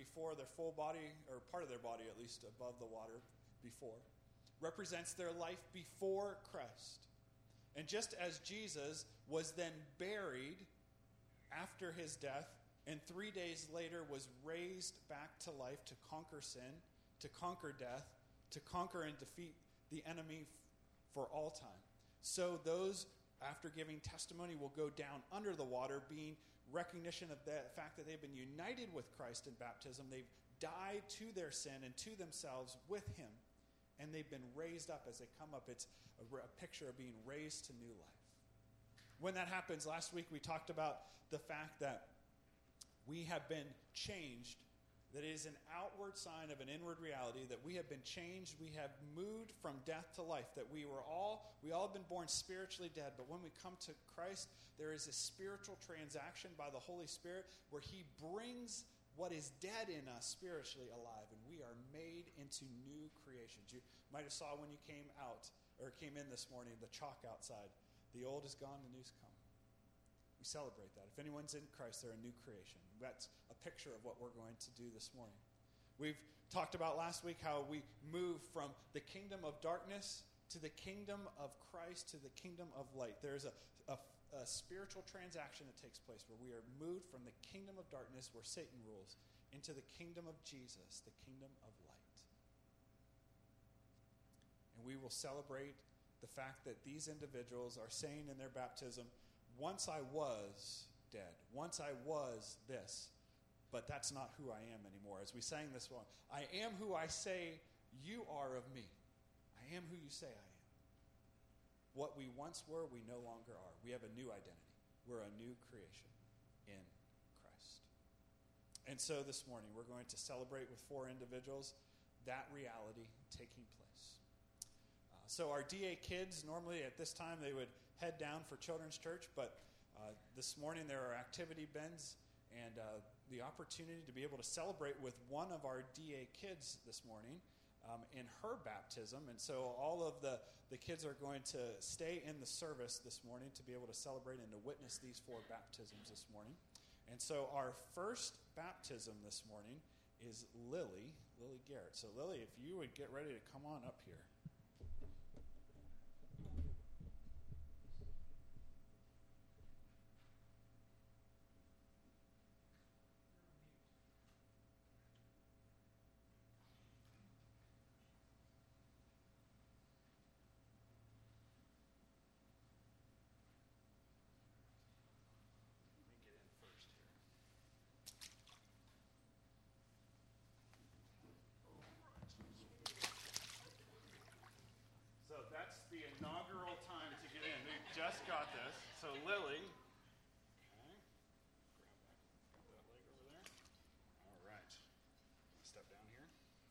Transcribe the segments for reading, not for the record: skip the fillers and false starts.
before, their full body, or part of their body at least, above the water before, represents their life before Christ. And just as Jesus was then buried after his death, and 3 days later was raised back to life to conquer sin, to conquer death, to conquer and defeat the enemy for all time. So those, after giving testimony, will go down under the water, being recognition of the fact that they've been united with Christ in baptism. They've died to their sin and to themselves with him, and they've been raised up as they come up. It's a picture of being raised to new life. When that happens, last week we talked about the fact that we have been changed, that it is an outward sign of an inward reality, that we have been changed, we have moved from death to life, that we all have been born spiritually dead, but when we come to Christ, there is a spiritual transaction by the Holy Spirit where he brings what is dead in us spiritually alive, and we are made into new creations. You might have saw when you came in this morning, the chalk outside. The old is gone, the new's come. We celebrate that. If anyone's in Christ, they're a new creation. That's a picture of what we're going to do this morning. We've talked about last week how we move from the kingdom of darkness to the kingdom of Christ to the kingdom of light. There's a spiritual transaction that takes place where we are moved from the kingdom of darkness, where Satan rules, into the kingdom of Jesus, the kingdom of light. And we will celebrate the fact that these individuals are saying in their baptism, once I was dead, once I was this, but that's not who I am anymore. As we sang this one, I am who I say you are of me. I am who you say I am. What we once were, we no longer are. We have a new identity. We're a new creation in Christ. And so this morning, we're going to celebrate with 4 individuals that reality taking place. So our DA kids, normally at this time, they would head down for children's church, but this morning there are activity bins and the opportunity to be able to celebrate with one of our DA kids this morning in her baptism. And so all of the kids are going to stay in the service this morning to be able to celebrate and to witness these 4 baptisms this morning. And so our first baptism this morning is Lily Garrett. So Lily, if you would get ready to come on up here. So that's the inaugural time to get in. We just got this. So Lily, okay, grab that leg over there. All right, step down here.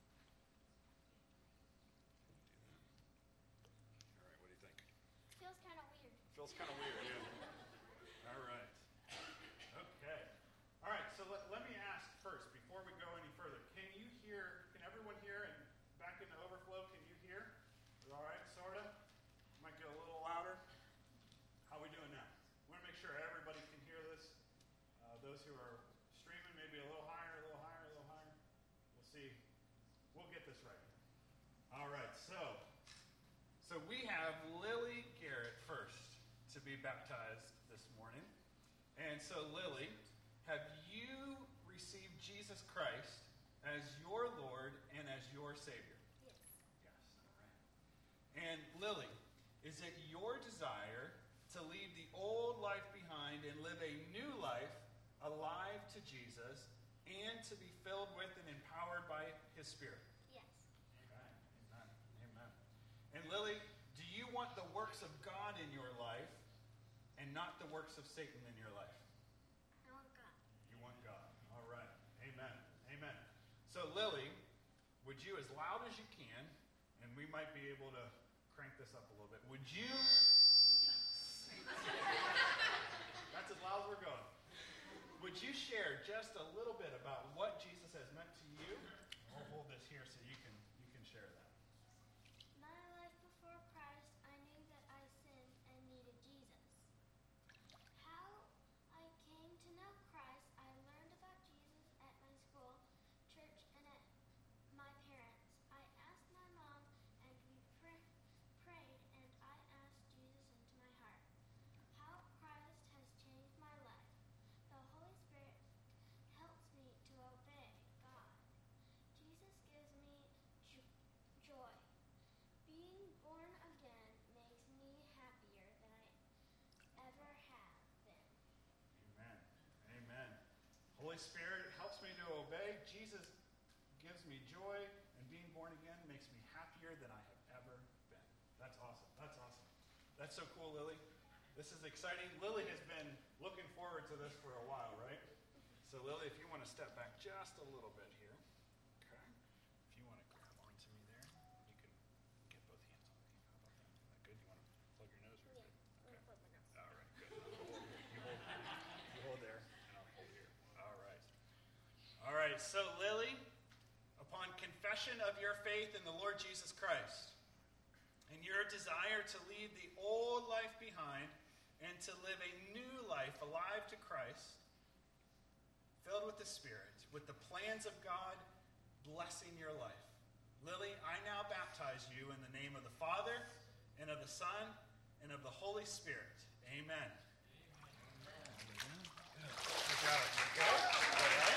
All right, what do you think? Feels kind of weird. Feels kind of weird, yeah. All right. Okay. All right, so let me ask first, before we go any further, can everyone hear, and back in the overflow, can you hear? All right, sort of. Might get a little louder. How are we doing now? We want to make sure everybody can hear this. Those who are streaming, maybe a little higher, a little higher, a little higher. We'll see. We'll get this right. All right, so we have Lily Garrett first to be baptized this morning. And so, Lily, have you received Jesus Christ as your Lord and as your Savior? And Lily, is it your desire to leave the old life behind and live a new life, alive to Jesus, and to be filled with and empowered by His Spirit? Yes. Okay. Amen. Amen. And Lily, do you want the works of God in your life and not the works of Satan in your life? I want God. You want God. All right. Amen. Amen. So Lily, would you, as loud as you can, and we might be able to crank this up a little bit. Would you? That's as loud as we're going. Would you share just a little bit about what Jesus has meant to you? I'll hold this here so you can share that. My life before Christ, I knew that I sinned and needed Jesus. How I came to know Christ, I learned about Jesus at my school Holy Spirit helps me to obey. Jesus gives me joy, and being born again makes me happier than I have ever been. That's awesome. That's awesome. That's so cool, Lily. This is exciting. Lily has been looking forward to this for a while, right? So, Lily, if you want to step back just a little bit here, okay? If you want to grab onto me there, you can get both hands on me. How about that? Is that good? You want to plug your nose? Or okay. All right, good. You hold there, and I'll hold here. All right. All right, so, Lily, upon confession of your faith in the Lord Jesus Christ and your desire to leave the old life behind and to live a new life alive to Christ, filled with the Spirit, with the plans of God blessing your life. Lily, I now baptize you in the name of the Father, and of the Son, and of the Holy Spirit. Amen. Good job. Good. All right.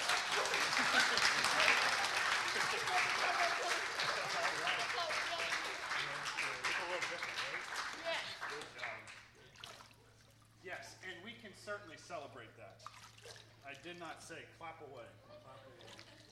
Yes, and we can certainly celebrate that. I did not say clap away. Clap away.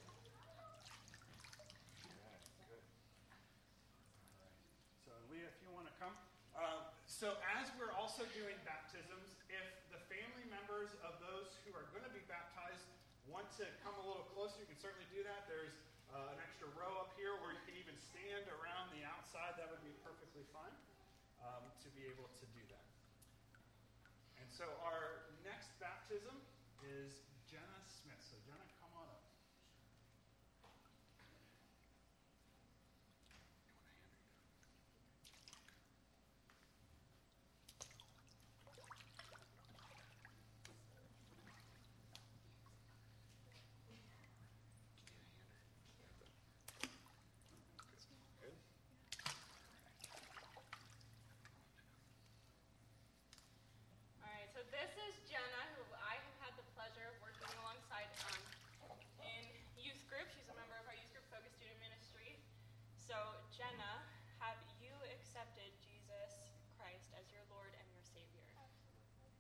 Okay, good. All right. So, Leah, if you want to come. So as we're also doing baptisms, if the family members of those who are going to be baptized want to come a little closer, you can certainly do that. There's an extra row up here, or you can even stand around the outside. That would be perfectly fine to be able to do that. And so our next baptism is Jenna Smith. So Jenna, come on up. So this is Jenna, who I have had the pleasure of working alongside in youth group. She's a member of our youth group Focus Student Ministry. So Jenna, have you accepted Jesus Christ as your Lord and your Savior? Absolutely.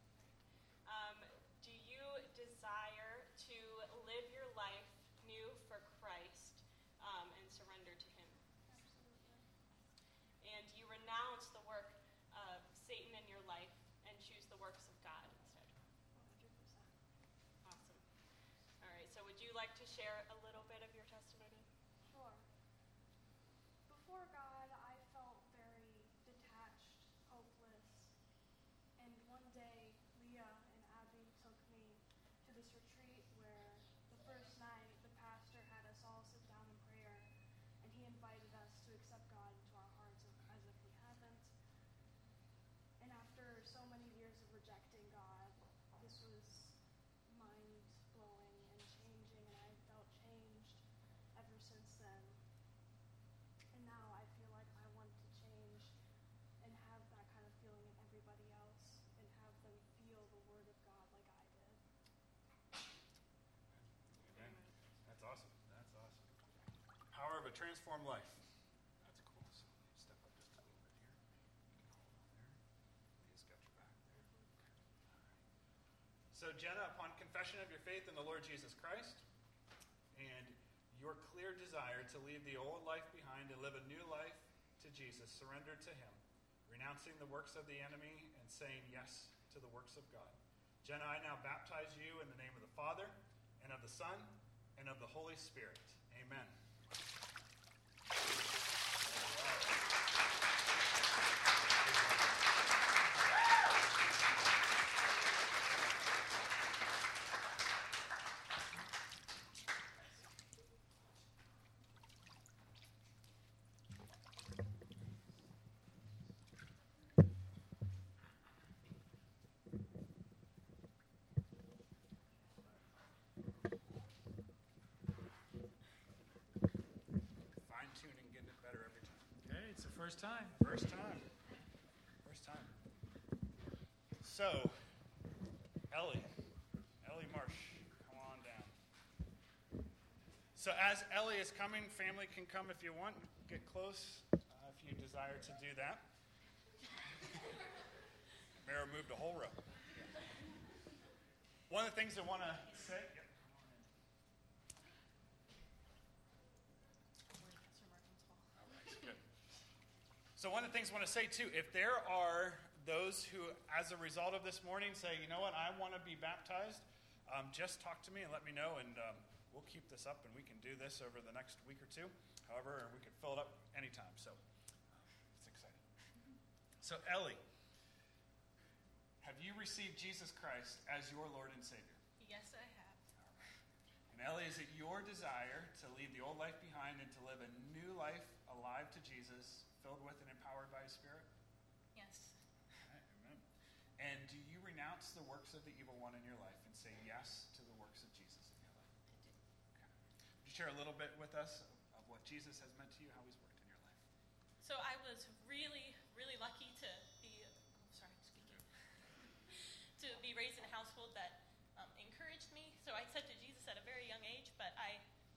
Do you desire to live your life new for Christ and surrender to Him? Absolutely. And you renounce the work of Satan in your life and choose the works of God instead? 100%. Awesome. All right, so would you like to share a little bit of your testimony? Sure. Before God, I felt very detached, hopeless. And one day, Leah and Abby took me to this retreat where the first night the pastor had us all sit down in prayer, and he invited us to accept God into our hearts as if we haven't. And after so many years of rejecting God, this was mind-blowing and changing, and I felt changed ever since then. And now I feel like I want to change and have that kind of feeling in everybody else and have them feel the Word of God like I did. Amen. That's awesome. That's awesome. Power of a transformed life. That's cool. So step up just a little bit here. You can hold on there. Leah's got your back there. Okay. All right. So Jenna, upon confession of your faith in the Lord Jesus Christ and your clear desire to leave the old life behind and live a new life to Jesus, surrender to Him, renouncing the works of the enemy and saying yes to the works of God. Jenna, I now baptize you in the name of the Father and of the Son and of the Holy Spirit. Amen. Fine-tuning, getting it better every time. Okay, it's the first time. First time. So, Ellie Marsh, come on down. So as Ellie is coming, family can come if you want. Get close if you desire to do that. Mara moved a whole row. One of the things I want to say... So one of the things I want to say too, if there are those who, as a result of this morning, say, you know what, I want to be baptized, just talk to me and let me know, and we'll keep this up, and we can do this over the next week or two. However, we can fill it up anytime. So it's exciting. So Ellie, have you received Jesus Christ as your Lord and Savior? Yes, I have. And Ellie, is it your desire to leave the old life behind and to live a new life alive to Jesus, filled with and empowered by His Spirit? Yes. Amen. And do you renounce the works of the evil one in your life and say yes to the works of Jesus in your life? I do. Okay. Would you share a little bit with us of what Jesus has meant to you, how He's worked in your life? So I was really, really lucky to be raised in a household that encouraged me. So I accepted Jesus at a very young age, but I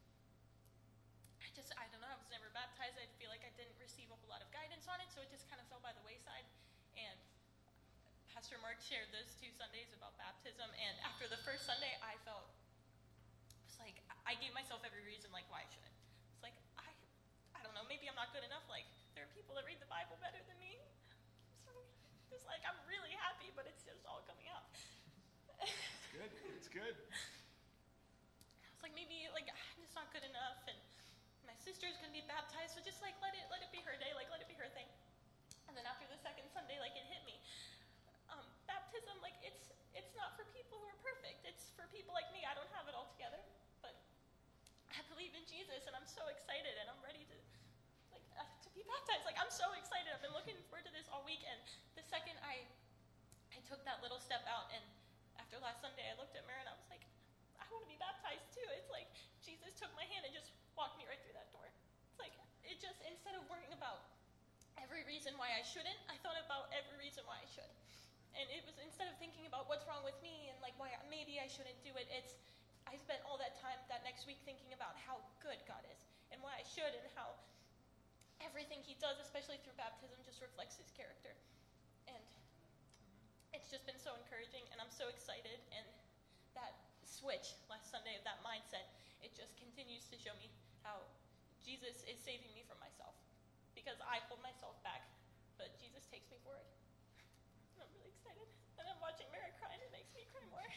don't know, I was never baptized. I feel like I didn't receive a whole lot of guidance on it, so it just kind of fell by the wayside. And Pastor Mark shared those 2 Sundays about baptism, and after the first Sunday, I was like, I gave myself every reason, like, why I shouldn't. It's like, I don't know, maybe I'm not good enough. Like, there are people that read the Bible better than me. So it's like, I'm really happy, but it's just all coming out. It's good. It's good. I was like, maybe, like, I'm just not good enough, and my sister's going to be baptized, so just, like, let it be her day, like, let it be her thing. And then after the second Sunday, like, it hit me. Baptism, like, it's not for people who are perfect. It's for people like me. I don't have it all together, but I believe in Jesus, and I'm so excited, and I'm ready to be baptized. Like, I'm so excited. I've been looking forward to this all week, and the second I took that little step out, and after last Sunday, I looked at Mara, and I was like, I want to be baptized, too. It's like Jesus took my hand and just walked me right through that door. It's like, it just, instead of worrying about every reason why I shouldn't, I thought about every reason why I should. And it was, instead of thinking about what's wrong with me and, like, why maybe I shouldn't do it, I spent all that time that next week thinking about how good God is and why I should, and how everything He does, especially through baptism, just reflects His character. And it's just been so encouraging, and I'm so excited. And that switch last Sunday of that mindset, it just continues to show me how Jesus is saving me from myself, because I hold myself back, but Jesus takes me forward. And I'm really excited. And I'm watching Mara cry, and it makes me cry more.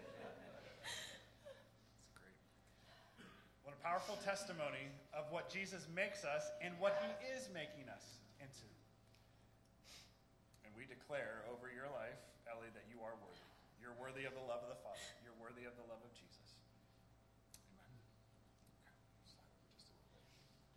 That's great. What a powerful testimony of what Jesus makes us and what He is making us into. And we declare over your life, Ellie, that you are worthy. You're worthy of the love of the Father. You're worthy of the love of Jesus. Amen. Okay. Slide over just a little bit.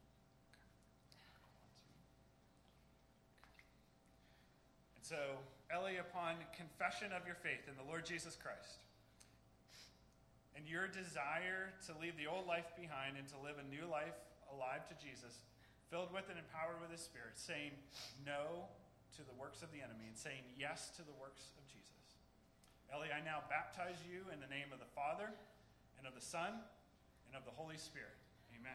Okay. And so, Ellie, upon confession of your faith in the Lord Jesus Christ, and your desire to leave the old life behind and to live a new life alive to Jesus, filled with and empowered with His Spirit, saying no to the works of the enemy and saying yes to the works of Jesus. Ellie, I now baptize you in the name of the Father and of the Son and of the Holy Spirit. Amen.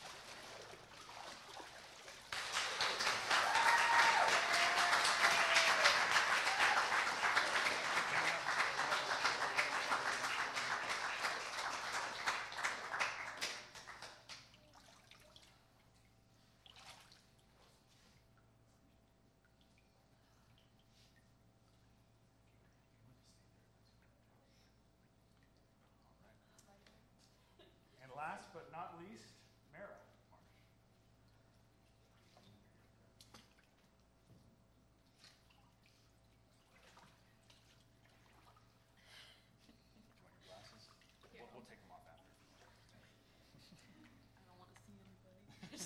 Last but not least, Mara. We'll take them off after. I don't want to see anybody.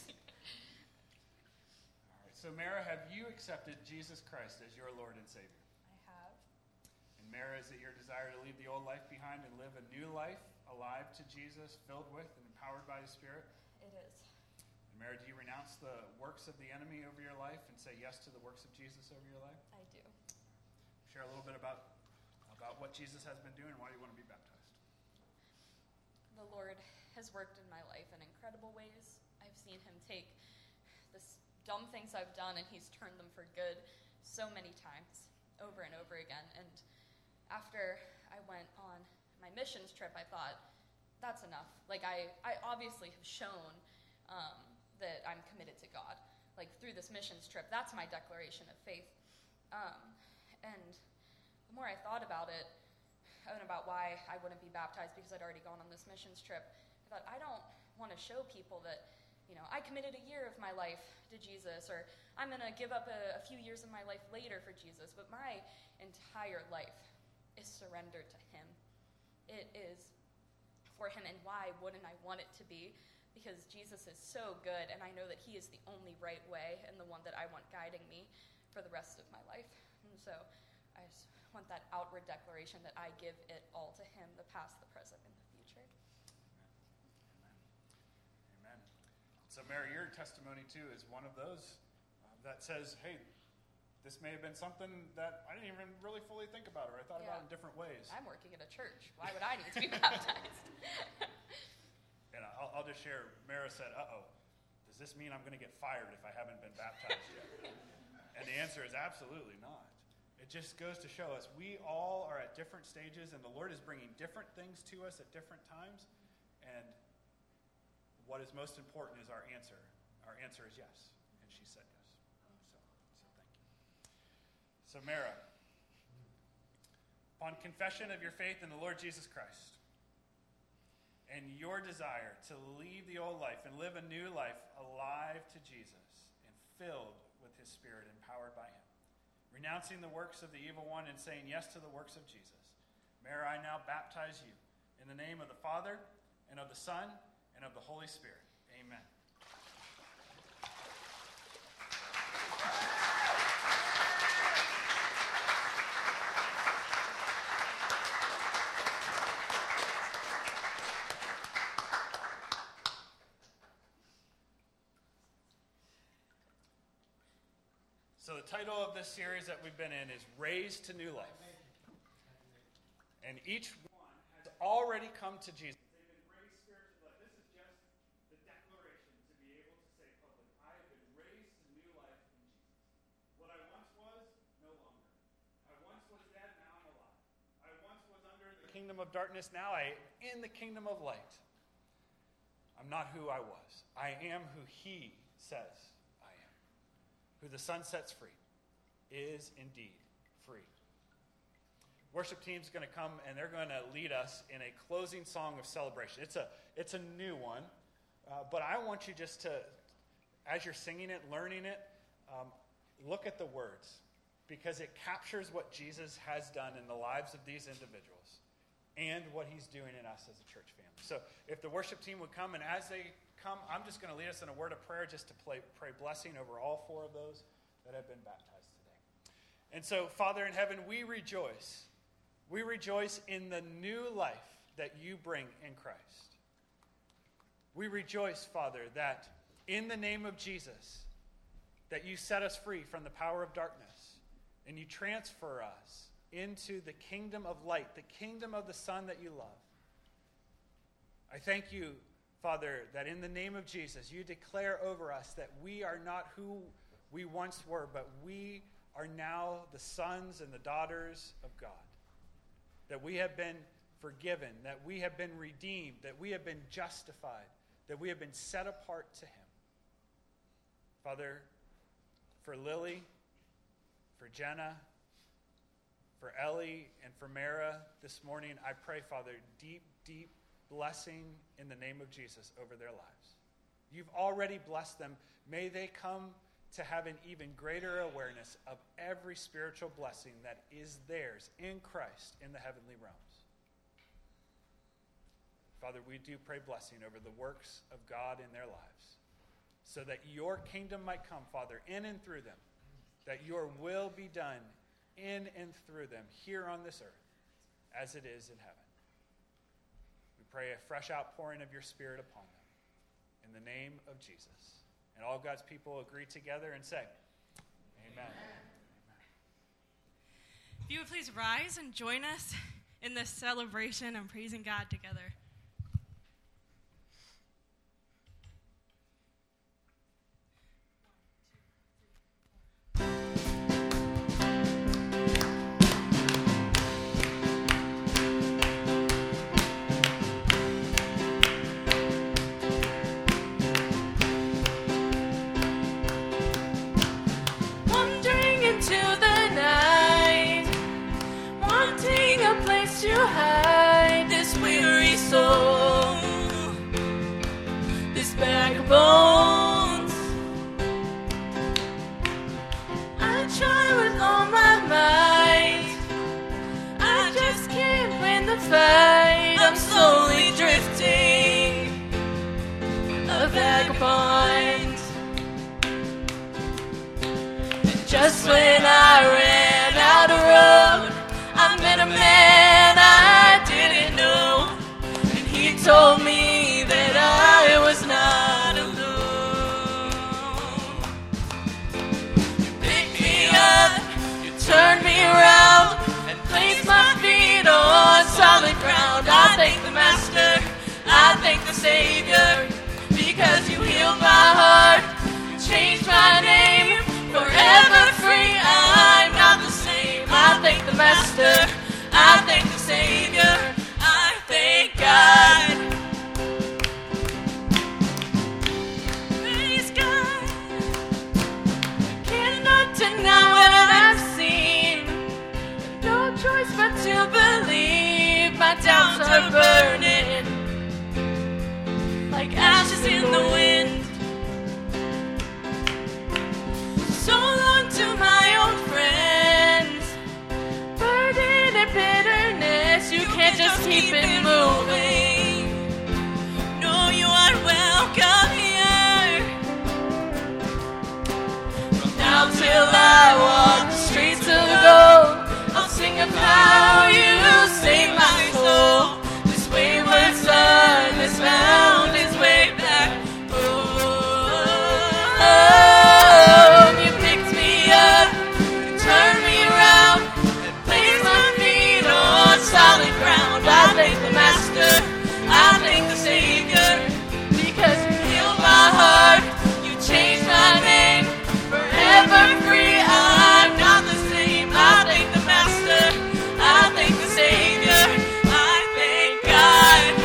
All right. So, Mara, have you accepted Jesus Christ as your Lord and Savior? I have. And Mara, is it your desire to leave the old life behind and live a new life, alive to Jesus, filled with and empowered by His Spirit? It is. And Mara, do you renounce the works of the enemy over your life and say yes to the works of Jesus over your life? I do. Share a little bit about what Jesus has been doing and why you want to be baptized. The Lord has worked in my life in incredible ways. I've seen Him take the dumb things I've done, and He's turned them for good so many times, over and over again. And after I went on my missions trip, I thought, that's enough. Like, I obviously have shown that I'm committed to God. like through this missions trip. That's my declaration of faith. And the more I thought about it, and about why I wouldn't be baptized because I'd already gone on this missions trip, I thought, I don't want to show people that, I committed a year of my life to Jesus, or I'm going to give up a few years of my life later for Jesus, but my entire life is surrendered to him. It is for him, and why wouldn't I want it to be? Because Jesus is so good, and I know that he is the only right way and the one that I want guiding me for the rest of my life. And so I just want that outward declaration that I give it all to him, the past, the present, and the future. Amen. So, Mary, your testimony, too, is one of those that says, hey, this may have been something that I didn't even really fully think about, or I thought about in different ways. I'm working at a church. Why would I need to be baptized? And I'll just share, Mara said, does this mean I'm going to get fired if I haven't been baptized yet? And the answer is absolutely not. It just goes to show us we all are at different stages, and the Lord is bringing different things to us at different times. And what is most important is our answer. Our answer is yes. And she said yes. So thank you. So, Mara, upon confession of your faith in the Lord Jesus Christ and your desire to leave the old life and live a new life alive to Jesus and filled with his Spirit, empowered by him, renouncing the works of the evil one and saying yes to the works of Jesus, Mary, I now baptize you in the name of the Father and of the Son and of the Holy Spirit. Amen. So the title of this series that we've been in is Raised to New Life. And each one has already come to Jesus. They've been raised spiritually to life. This is just the declaration to be able to say publicly, I have been raised to new life in Jesus. What I once was, no longer. I once was dead, now I'm alive. I once was under the kingdom of darkness, now I am in the kingdom of light. I'm not who I was. I am who he says I am. Who the Son sets free is indeed free. Worship team's going to come and they're going to lead us in a closing song of celebration. It's a new one, but I want you just to, as you're singing it, learning it, look at the words, because it captures what Jesus has done in the lives of these individuals and what he's doing in us as a church family. So if the worship team would come, and as they come, I'm just going to lead us in a word of prayer just to pray blessing over all four of those that have been baptized today. And so, Father in heaven, we rejoice. We rejoice in the new life that you bring in Christ. We rejoice, Father, that in the name of Jesus, that you set us free from the power of darkness and you transfer us into the kingdom of light, the kingdom of the Son that you love. I thank you, Father, that in the name of Jesus, you declare over us that we are not who we once were, but we are now the sons and the daughters of God. That we have been forgiven, that we have been redeemed, that we have been justified, that we have been set apart to him. Father, for Lily, for Jenna, for Ellie, and for Mara this morning, I pray, Father, deep, deep blessing in the name of Jesus over their lives. You've already blessed them. May they come to have an even greater awareness of every spiritual blessing that is theirs in Christ in the heavenly realms. Father, we do pray blessing over the works of God in their lives, so that your kingdom might come, Father, in and through them, that your will be done in and through them here on this earth as it is in heaven. We pray a fresh outpouring of your Spirit upon them in the name of Jesus. And all God's people agree together and say, Amen. If you would please rise and join us in this celebration and praising God together. vagabond. And just when I ran out of road, I met a man I didn't know, and he told me that I was not alone. You picked me up, you turned me around, and placed my feet on solid ground. I thank the Master, I thank the Savior, because you healed my heart, you changed my name, forever free, I'm not the same. I thank the Master, I thank the Savior, I thank God. Praise God. Cannot deny what I've seen. No choice but to believe. My doubts are burning like ashes in the wind. So long to my old friends, burden and bitterness, you can't just keep it moving. No, you are welcome here. From now till I walk the streets of gold, I'll sing of how you saved my soul. This wayward son has found his way back home. You picked me up, you turned me around, and placed my feet on solid ground. I thank the Master, I thank the Savior, because you healed my heart, you changed my name, forever free, I'm not the same. I thank the Master, I thank the Savior, I thank God.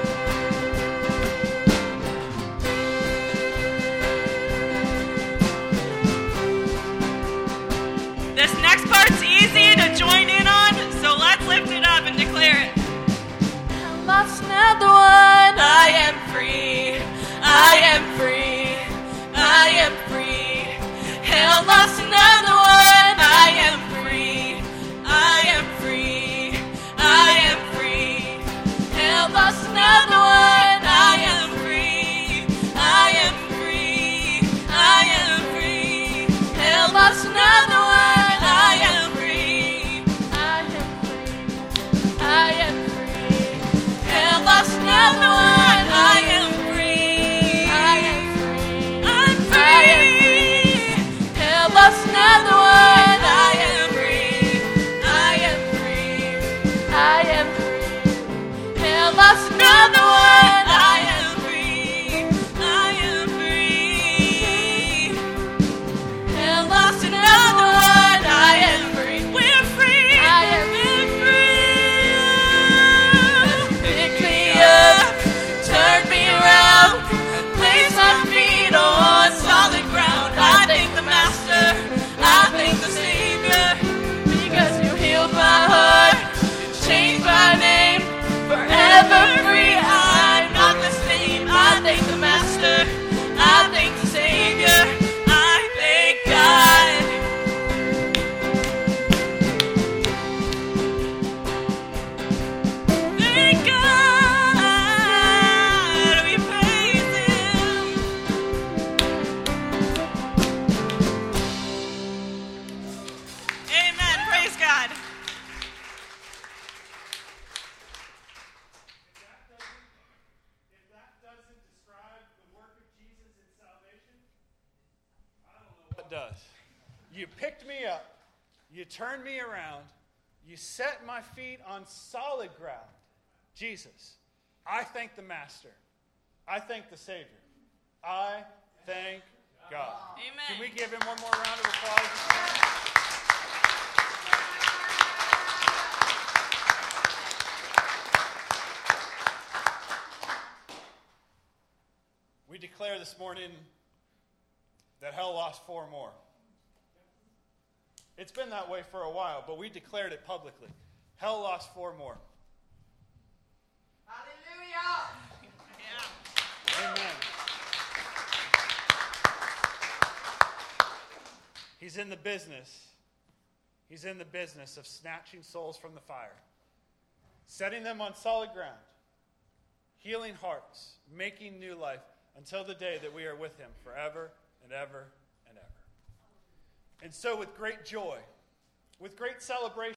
This next part's easy to join in on, so let's lift it up and declare it. I lost another one. I am free. I am free. I am free. Hell lost another one. I am free. I am free. I am free. Hell lost another one. I am free. I am free. I am free. Hell lost another one. I am free. I am free. I am free. Hell lost another one. I am free. I am free. I'm free. Hell lost another one. I am free. I am free. I am free. Hell lost another one. I am free. I am free. Hell lost another one. I am free. We're free. I am free. Pick me up, turn me around, place my feet on solid ground. I thank the Master, I thank the Savior, because you healed my heart, you changed my name, forever free. I'm not the same. I thank the Master, I thank the Savior, I thank God. Thank God, we praise Him. Amen, praise God. If that doesn't describe the work of Jesus in salvation, I don't know what does. You picked me up, you turned me around, you set my feet on solid ground. Jesus, I thank the Master. I thank the Savior. I thank God. Amen. Can we give him one more round of applause this morning? We declare this morning that hell lost 4 more. It's been that way for a while, but we declared it publicly. Hell lost 4 more. Hallelujah. Amen. He's in the business. He's in the business of snatching souls from the fire, setting them on solid ground, healing hearts, making new life, until the day that we are with him forever and ever and ever. And so with great joy, with great celebration,